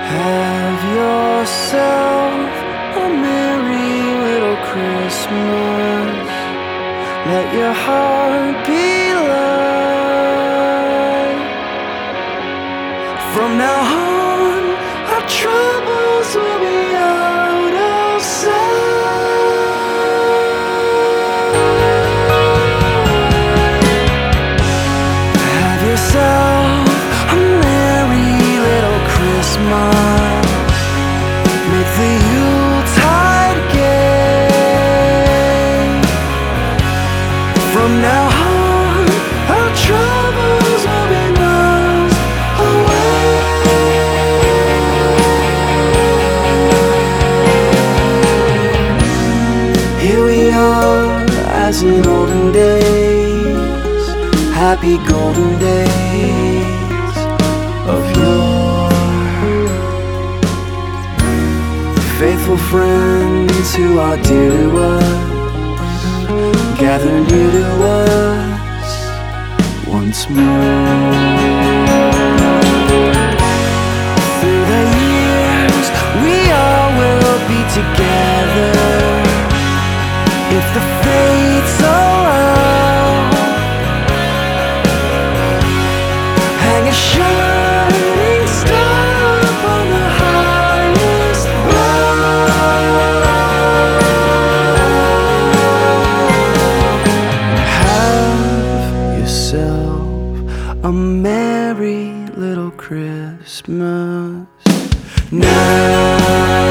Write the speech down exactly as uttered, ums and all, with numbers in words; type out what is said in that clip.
Have yourself a merry little Christmas. Let your heart be light. From now on, our troubles will be out of sight. Have yourself a merry little Christmas. Make the Yuletide gay. From now on, our troubles will be miles away. Here we are, as in olden days, happy golden days of yore. Faithful friends who are dear to us gather near to us once more. Through the years, we all will be together if the fates allow. Hang a shining star upon the highest bough. Have yourself a merry little Christmas now.